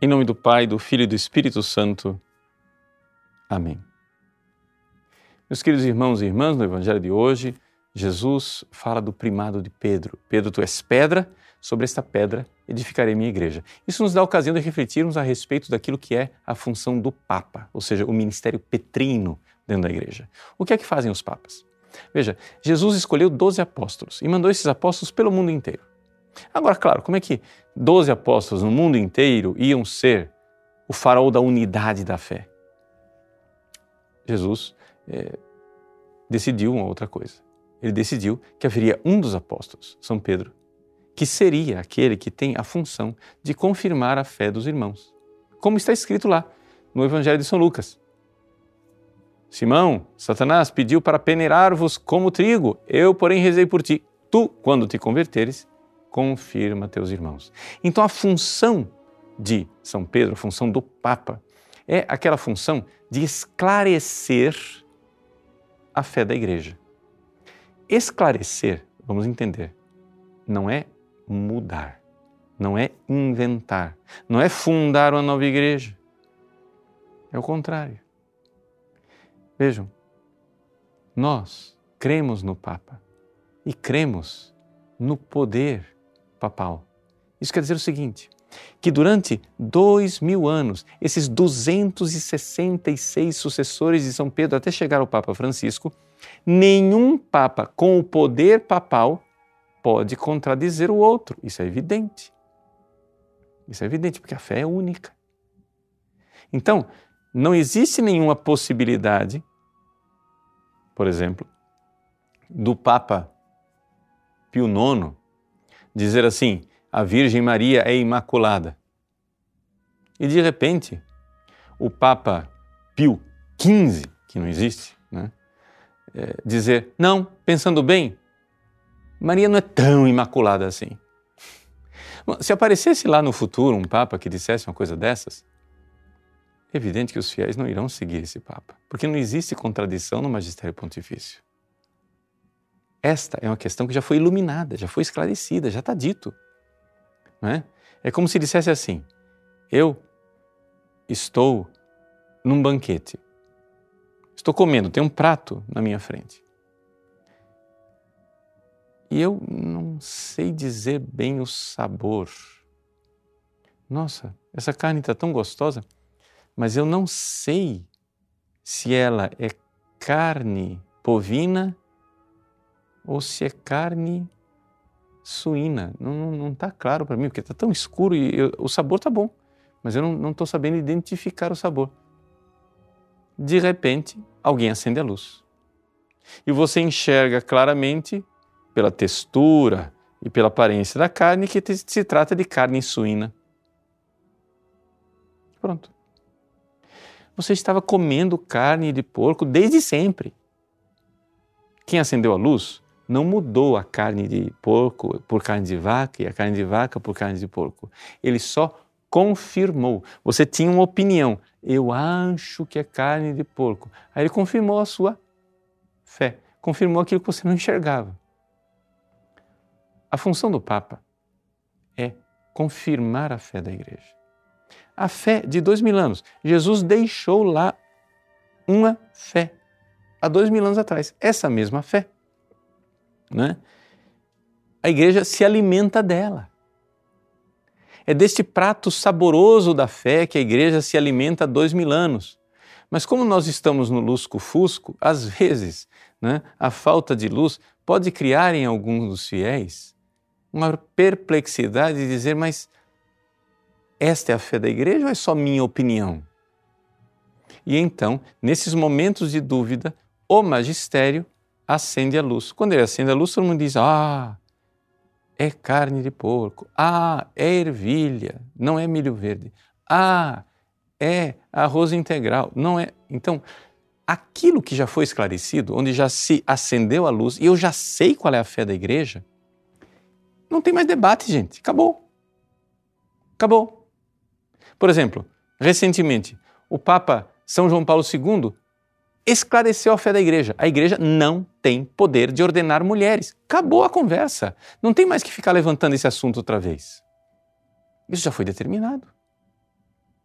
Em nome do Pai, do Filho e do Espírito Santo. Amém. Meus queridos irmãos e irmãs, no Evangelho de hoje, Jesus fala do primado de Pedro. Pedro, tu és pedra, sobre esta pedra edificarei minha igreja. Isso nos dá a ocasião de refletirmos a respeito daquilo que é a função do Papa, ou seja, o ministério petrino dentro da igreja. O que é que fazem os papas? Veja, Jesus escolheu 12 apóstolos e mandou esses apóstolos pelo mundo inteiro. Agora, claro, como é que 12 apóstolos no mundo inteiro iam ser o farol da unidade da fé? Jesus decidiu uma outra coisa. Ele decidiu que haveria um dos apóstolos, São Pedro, que seria aquele que tem a função de confirmar a fé dos irmãos. Como está escrito lá no Evangelho de São Lucas. Simão, Satanás pediu para peneirar-vos como trigo, eu, porém, rezei por ti. Tu, quando te converteres, confirma teus irmãos. Então a função de São Pedro, a função do Papa, é aquela função de esclarecer a fé da igreja. Esclarecer, vamos entender, não é mudar, não é inventar, não é fundar uma nova igreja. É o contrário. Vejam, nós cremos no Papa e cremos no poder papal. Isso quer dizer o seguinte, que durante 2000 anos, esses 266 sucessores de São Pedro até chegar ao Papa Francisco, nenhum Papa com o poder papal pode contradizer o outro. Isso é evidente. Isso é evidente porque a fé é única. Então, não existe nenhuma possibilidade, por exemplo, do Papa Pio IX dizer assim, a Virgem Maria é imaculada. E de repente, o Papa Pio XV, que não existe, dizer, não, pensando bem, Maria não é tão imaculada assim. Se aparecesse lá no futuro um Papa que dissesse uma coisa dessas, é evidente que os fiéis não irão seguir esse Papa, porque não existe contradição no magistério pontifício. Esta é uma questão que já foi iluminada, já foi esclarecida, já está dito. Não é? É como se dissesse assim, eu estou num banquete, estou comendo, tem um prato na minha frente. E eu não sei dizer bem o sabor. Nossa, essa carne está tão gostosa, mas eu não sei se ela é carne bovina ou se é carne suína. Não está claro para mim, porque está tão escuro e o sabor está bom, mas eu não estou sabendo identificar o sabor. De repente, alguém acende a luz. E você enxerga claramente, pela textura e pela aparência da carne, que se trata de carne suína. Pronto. Você estava comendo carne de porco desde sempre. Quem acendeu a luz não mudou a carne de porco por carne de vaca e a carne de vaca por carne de porco. Ele só confirmou. Você tinha uma opinião. Eu acho que é carne de porco. Aí ele confirmou a sua fé. Confirmou aquilo que você não enxergava. A função do Papa é confirmar a fé da igreja. A fé de 2000 anos. Jesus deixou lá uma fé. Há 2000 anos atrás. Essa mesma fé. Né? A igreja se alimenta dela. É deste prato saboroso da fé que a igreja se alimenta há 2000 anos. Mas como nós estamos no lusco-fusco, às vezes, a falta de luz pode criar em alguns dos fiéis uma perplexidade de dizer, mas esta é a fé da igreja ou é só minha opinião? E então, nesses momentos de dúvida, o magistério acende a luz. Quando ele acende a luz, todo mundo diz, é carne de porco, é ervilha, não é milho verde, é arroz integral, não é. Então, aquilo que já foi esclarecido, onde já se acendeu a luz, e eu já sei qual é a fé da igreja, não tem mais debate, gente, acabou. Acabou. Por exemplo, recentemente, o Papa São João Paulo II esclareceu a fé da igreja. A igreja não tem poder de ordenar mulheres. Acabou a conversa. Não tem mais que ficar levantando esse assunto outra vez. Isso já foi determinado.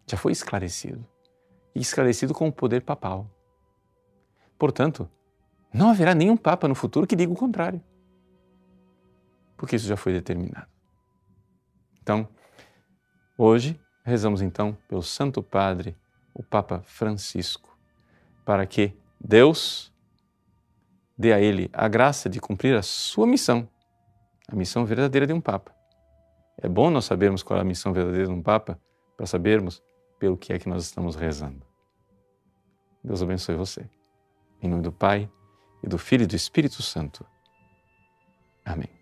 Já foi esclarecido. E esclarecido com o poder papal. Portanto, não haverá nenhum Papa no futuro que diga o contrário. Porque isso já foi determinado. Então, hoje, rezamos então pelo Santo Padre, o Papa Francisco, para que Deus dê a ele a graça de cumprir a sua missão, a missão verdadeira de um Papa. É bom nós sabermos qual é a missão verdadeira de um Papa, para sabermos pelo que é que nós estamos rezando. Deus abençoe você. Em nome do Pai, e do Filho e do Espírito Santo. Amém.